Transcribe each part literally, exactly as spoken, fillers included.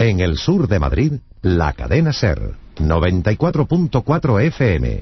En el sur de Madrid, la cadena SER, noventa y cuatro punto cuatro F M.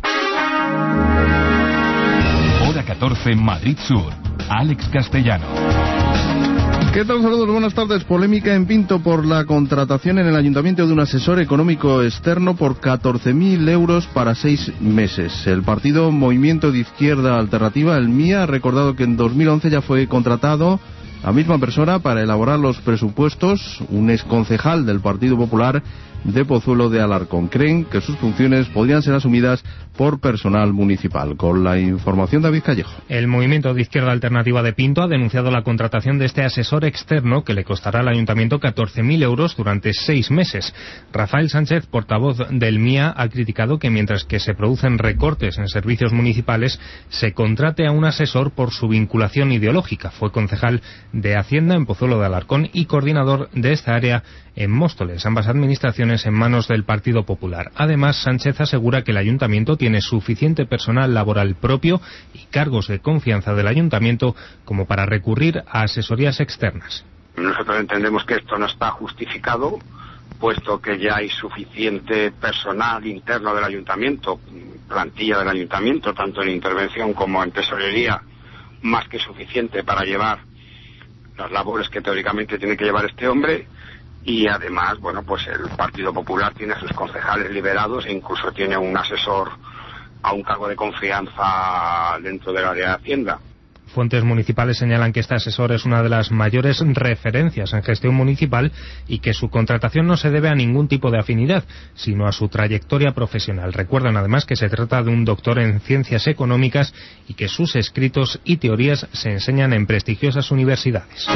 Hora catorce, Madrid Sur. Alex Castellano. ¿Qué tal? Saludos, buenas tardes. Polémica en Pinto por la contratación en el ayuntamiento de un asesor económico externo por catorce mil euros para seis meses. El partido Movimiento de Izquierda Alternativa, el M I A, ha recordado que en dos mil once ya fue contratado la misma persona para elaborar los presupuestos, un exconcejal del Partido Popular de Pozuelo de Alarcón. Creen que sus funciones podrían ser asumidas por personal municipal. Con la información de David Callejo. El Movimiento de Izquierda Alternativa de Pinto ha denunciado la contratación de este asesor externo que le costará al ayuntamiento catorce mil euros durante seis meses. Rafael Sánchez, portavoz del M I A, ha criticado que mientras que se producen recortes en servicios municipales, se contrate a un asesor por su vinculación ideológica. Fue concejal de Hacienda en Pozuelo de Alarcón y coordinador de esta área en Móstoles, ambas administraciones en manos del Partido Popular. Además, Sánchez asegura que el ayuntamiento tiene suficiente personal laboral propio y cargos de confianza del ayuntamiento como para recurrir a asesorías externas. Nosotros entendemos que esto no está justificado, puesto que ya hay suficiente personal interno del ayuntamiento, plantilla del ayuntamiento, tanto en intervención como en tesorería, más que suficiente para llevar las labores que teóricamente tiene que llevar este hombre. Y además, bueno, pues el Partido Popular tiene a sus concejales liberados e incluso tiene un asesor a un cargo de confianza dentro del área de Hacienda. Fuentes municipales señalan que este asesor es una de las mayores referencias en gestión municipal y que su contratación no se debe a ningún tipo de afinidad, sino a su trayectoria profesional. Recuerdan además que se trata de un doctor en ciencias económicas y que sus escritos y teorías se enseñan en prestigiosas universidades.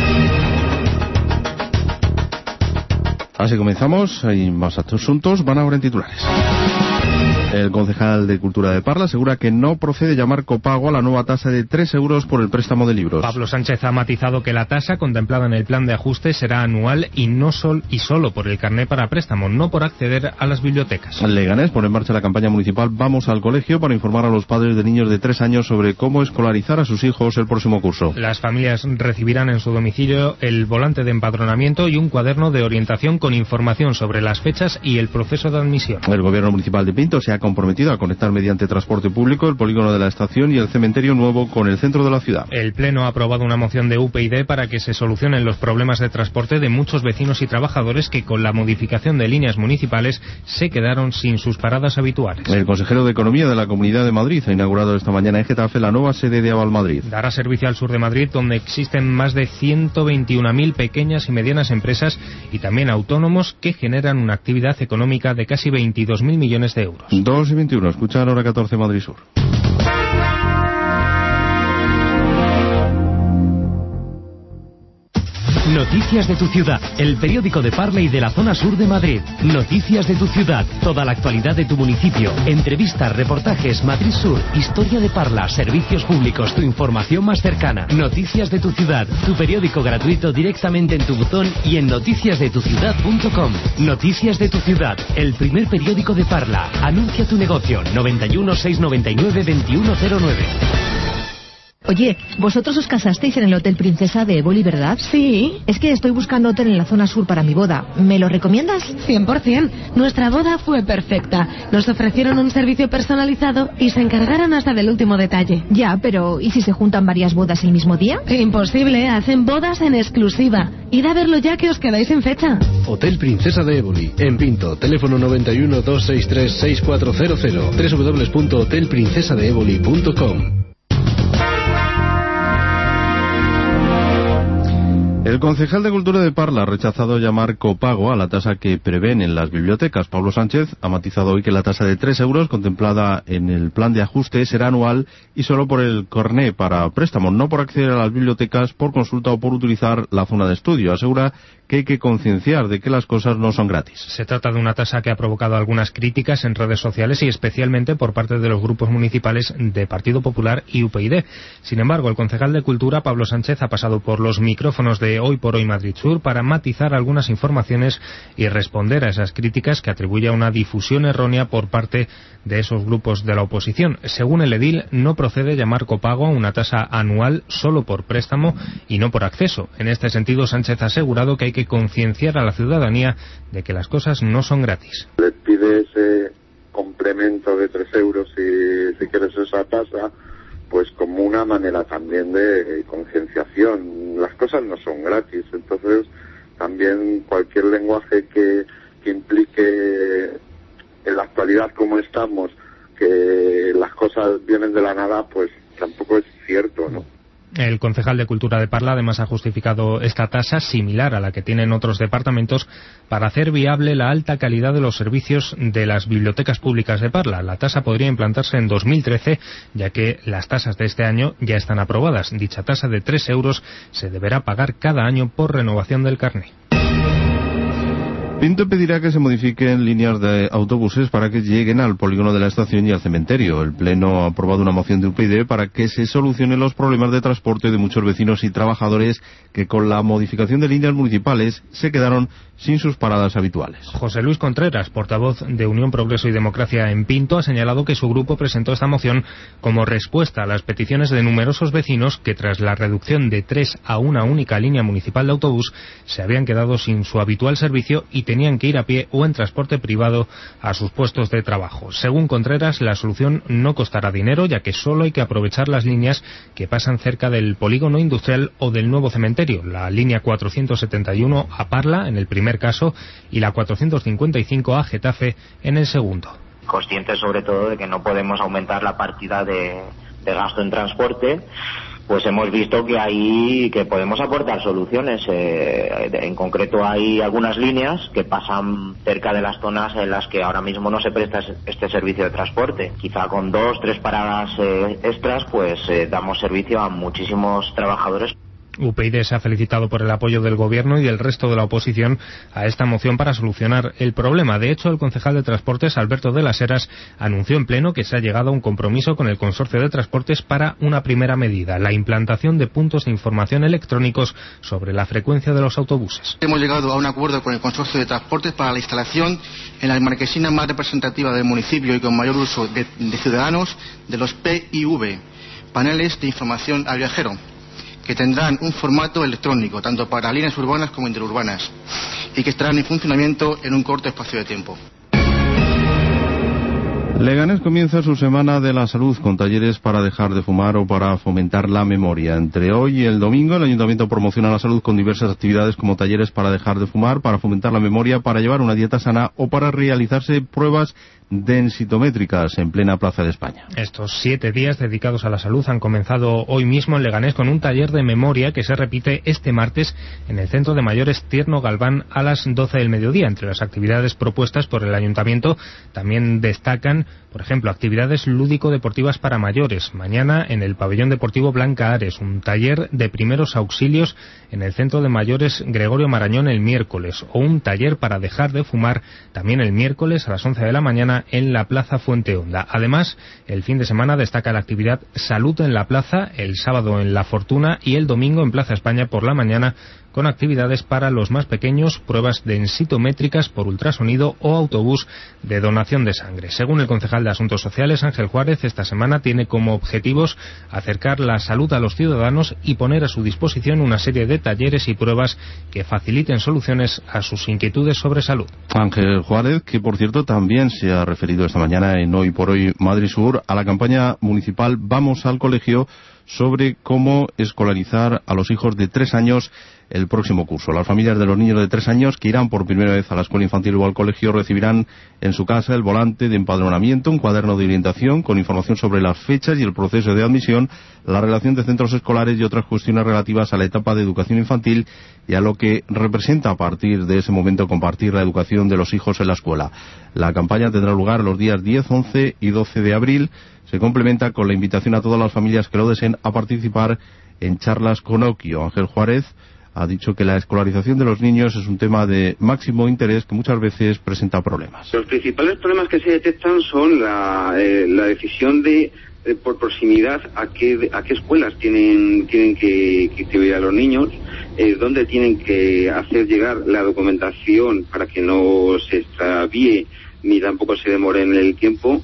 Así comenzamos, hay más asuntos, van ahora en titulares. El concejal de Cultura de Parla asegura que no procede llamar copago a la nueva tasa de tres euros por el préstamo de libros. Pablo Sánchez ha matizado que la tasa contemplada en el plan de ajuste será anual y no sol y solo por el carné para préstamo, no por acceder a las bibliotecas. Leganés pone en marcha la campaña municipal Vamos al Colegio para informar a los padres de niños de tres años sobre cómo escolarizar a sus hijos el próximo curso. Las familias recibirán en su domicilio el volante de empadronamiento y un cuaderno de orientación con información sobre las fechas y el proceso de admisión. El gobierno municipal de Pinto se ha comprometido a conectar mediante transporte público el polígono de la estación y el cementerio nuevo con el centro de la ciudad. El Pleno ha aprobado una moción de U P YD para que se solucionen los problemas de transporte de muchos vecinos y trabajadores que con la modificación de líneas municipales se quedaron sin sus paradas habituales. El consejero de Economía de la Comunidad de Madrid ha inaugurado esta mañana en Getafe la nueva sede de Aval Madrid. Dará servicio al sur de Madrid, donde existen más de ciento veintiuno mil pequeñas y medianas empresas y también autónomos que generan una actividad económica de casi veintidós mil millones de euros. dos y veintiuno, escuchar hora catorce Madrid Sur. Noticias de tu ciudad, el periódico de Parla y de la zona sur de Madrid. Noticias de tu ciudad, toda la actualidad de tu municipio. Entrevistas, reportajes, Madrid Sur, historia de Parla, servicios públicos, tu información más cercana. Noticias de tu ciudad, tu periódico gratuito directamente en tu buzón y en noticias de tu ciudad punto com. Noticias de tu ciudad, el primer periódico de Parla. Anuncia tu negocio, noventa y uno, seiscientos noventa y nueve, veintiuno cero nueve. Oye, vosotros os casasteis en el Hotel Princesa de Éboli, ¿verdad? Sí. Es que estoy buscando hotel en la zona sur para mi boda. ¿Me lo recomiendas? cien por ciento. Nuestra boda fue perfecta. Nos ofrecieron un servicio personalizado y se encargaron hasta del último detalle. Ya, pero ¿y si se juntan varias bodas el mismo día? Imposible, hacen bodas en exclusiva. Id a verlo ya que os quedáis en fecha. Hotel Princesa de Éboli, en Pinto. Teléfono noventa y uno, doscientos sesenta y tres, sesenta y cuatro cero cero. doble u doble u doble u punto hotel princesa de éboli punto com. El concejal de Cultura de Parla ha rechazado llamar copago a la tasa que prevén en las bibliotecas. Pablo Sánchez ha matizado hoy que la tasa de tres euros contemplada en el plan de ajuste será anual y solo por el carné para préstamo, no por acceder a las bibliotecas por consulta o por utilizar la zona de estudio. Asegura que hay que concienciar de que las cosas no son gratis. Se trata de una tasa que ha provocado algunas críticas en redes sociales y especialmente por parte de los grupos municipales de Partido Popular y U P YD. Sin embargo, el concejal de Cultura, Pablo Sánchez, ha pasado por los micrófonos de de Hoy por Hoy Madrid Sur para matizar algunas informaciones y responder a esas críticas que atribuye a una difusión errónea por parte de esos grupos de la oposición. Según el edil, no procede llamar copago a una tasa anual solo por préstamo y no por acceso. En este sentido, Sánchez ha asegurado que hay que concienciar a la ciudadanía de que las cosas no son gratis. Les pide ese complemento de tres euros si, si quieres esa tasa, pues como una manera también de concienciación. Las cosas no son gratis, entonces también cualquier lenguaje que, que implique en la actualidad como estamos, que las cosas vienen de la nada, pues tampoco es cierto, ¿no? El concejal de Cultura de Parla además ha justificado esta tasa similar a la que tienen otros departamentos para hacer viable la alta calidad de los servicios de las bibliotecas públicas de Parla. La tasa podría implantarse en dos mil trece, ya que las tasas de este año ya están aprobadas. Dicha tasa de tres euros se deberá pagar cada año por renovación del carné. Pinto pedirá que se modifiquen líneas de autobuses para que lleguen al polígono de la estación y al cementerio. El Pleno ha aprobado una moción de U P YD para que se solucionen los problemas de transporte de muchos vecinos y trabajadores que con la modificación de líneas municipales se quedaron sin sus paradas habituales. José Luis Contreras, portavoz de Unión Progreso y Democracia en Pinto, ha señalado que su grupo presentó esta moción como respuesta a las peticiones de numerosos vecinos que tras la reducción de tres a una única línea municipal de autobús se habían quedado sin su habitual servicio y tenían que ir a pie o en transporte privado a sus puestos de trabajo. Según Contreras, la solución no costará dinero, ya que solo hay que aprovechar las líneas que pasan cerca del polígono industrial o del nuevo cementerio, la línea cuatrocientos setenta y uno a Parla en el primer caso y la cuatrocientos cincuenta y cinco a Getafe en el segundo. Conscientes sobre todo de que no podemos aumentar la partida de, de gasto en transporte, pues hemos visto que ahí que podemos aportar soluciones. Eh, en concreto hay algunas líneas que pasan cerca de las zonas en las que ahora mismo no se presta este servicio de transporte. Quizá con dos, tres paradas eh, extras, pues eh, damos servicio a muchísimos trabajadores. U P YD se ha felicitado por el apoyo del Gobierno y del resto de la oposición a esta moción para solucionar el problema. De hecho, el concejal de Transportes, Alberto de las Heras, anunció en pleno que se ha llegado a un compromiso con el Consorcio de Transportes para una primera medida, la implantación de puntos de información electrónicos sobre la frecuencia de los autobuses. Hemos llegado a un acuerdo con el Consorcio de Transportes para la instalación en la marquesina más representativa del municipio y con mayor uso de, de ciudadanos de los P I V, paneles de información al viajero, que tendrán un formato electrónico, tanto para líneas urbanas como interurbanas, y que estarán en funcionamiento en un corto espacio de tiempo. Leganés comienza su semana de la salud con talleres para dejar de fumar o para fomentar la memoria. Entre hoy y el domingo el Ayuntamiento promociona la salud con diversas actividades como talleres para dejar de fumar, para fomentar la memoria, para llevar una dieta sana o para realizarse pruebas densitométricas en plena Plaza de España. Estos siete días dedicados a la salud han comenzado hoy mismo en Leganés con un taller de memoria que se repite este martes en el Centro de Mayores Tierno Galván a las doce del mediodía. Entre las actividades propuestas por el Ayuntamiento también destacan, por ejemplo, actividades lúdico-deportivas para mayores. Mañana en el Pabellón Deportivo Blanca Ares, un taller de primeros auxilios en el Centro de Mayores Gregorio Marañón el miércoles, o un taller para dejar de fumar también el miércoles a las once de la mañana en la Plaza Fuente Honda. Además, el fin de semana destaca la actividad Salud en la Plaza, el sábado en La Fortuna y el domingo en Plaza España por la mañana, con actividades para los más pequeños, pruebas densitométricas por ultrasonido o autobús de donación de sangre. Según el concejal de Asuntos Sociales, Ángel Juárez, esta semana tiene como objetivos acercar la salud a los ciudadanos y poner a su disposición una serie de talleres y pruebas que faciliten soluciones a sus inquietudes sobre salud. Ángel Juárez, que por cierto también se ha referido esta mañana en Hoy por Hoy Madrid Sur a la campaña municipal Vamos al Colegio sobre cómo escolarizar a los hijos de tres años el próximo curso. Las familias de los niños de tres años que irán por primera vez a la escuela infantil o al colegio recibirán en su casa el volante de empadronamiento, un cuaderno de orientación con información sobre las fechas y el proceso de admisión, la relación de centros escolares y otras cuestiones relativas a la etapa de educación infantil y a lo que representa a partir de ese momento compartir la educación de los hijos en la escuela. La campaña tendrá lugar los días diez, once y doce de abril. Se complementa con la invitación a todas las familias que lo deseen a participar en charlas con Occhio. Ángel Juárez ha dicho que la escolarización de los niños es un tema de máximo interés que muchas veces presenta problemas. Los principales problemas que se detectan son la, eh, la decisión de, eh, por proximidad, a qué, a qué escuelas tienen, tienen que, que, que ir a los niños, eh, dónde tienen que hacer llegar la documentación para que no se extravíe ni tampoco se demore en el tiempo,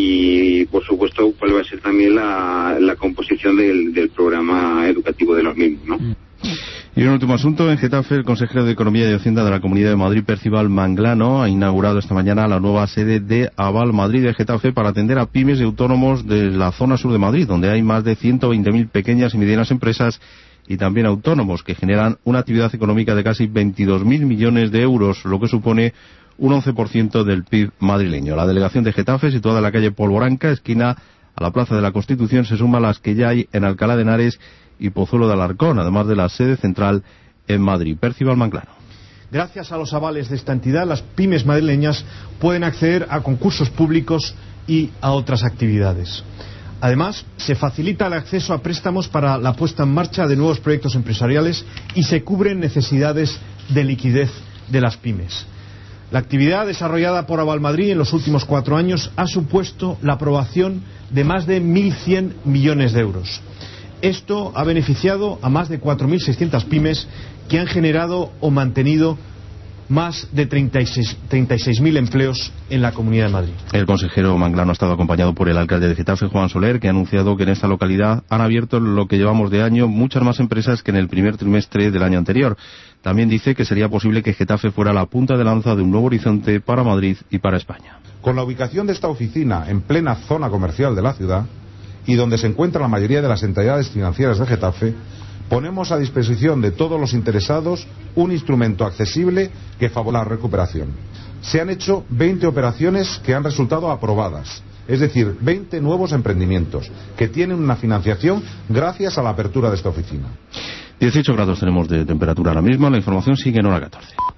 y por supuesto cuál va a ser también la, la composición del, del programa educativo de los mismos, ¿no? Y un último asunto, en Getafe, el consejero de Economía y Hacienda de la Comunidad de Madrid, Percival Manglano, ha inaugurado esta mañana la nueva sede de Aval Madrid de Getafe para atender a pymes y autónomos de la zona sur de Madrid, donde hay más de ciento veinte mil pequeñas y medianas empresas y también autónomos que generan una actividad económica de casi veintidós mil millones de euros, lo que supone un once por ciento del P I B madrileño. La delegación de Getafe, situada en la calle Polvoranca, esquina a la Plaza de la Constitución, se suma a las que ya hay en Alcalá de Henares y Pozuelo de Alarcón, además de la sede central en Madrid. Percival Manglano. Gracias a los avales de esta entidad, las pymes madrileñas pueden acceder a concursos públicos y a otras actividades. Además, se facilita el acceso a préstamos para la puesta en marcha de nuevos proyectos empresariales y se cubren necesidades de liquidez de las pymes. La actividad desarrollada por Aval Madrid en los últimos cuatro años ha supuesto la aprobación de más de mil cien millones de euros. Esto ha beneficiado a más de cuatro mil seiscientas pymes que han generado o mantenido más de treinta y seis mil empleos en la Comunidad de Madrid. El consejero Manglano ha estado acompañado por el alcalde de Getafe, Juan Soler, que ha anunciado que en esta localidad han abierto lo que llevamos de año muchas más empresas que en el primer trimestre del año anterior. También dice que sería posible que Getafe fuera la punta de lanza de un nuevo horizonte para Madrid y para España. Con la ubicación de esta oficina en plena zona comercial de la ciudad y donde se encuentra la mayoría de las entidades financieras de Getafe, ponemos a disposición de todos los interesados un instrumento accesible que favorezca la recuperación. Se han hecho veinte operaciones que han resultado aprobadas, es decir, veinte nuevos emprendimientos que tienen una financiación gracias a la apertura de esta oficina. dieciocho grados tenemos de temperatura ahora mismo, la información sigue en hora catorce.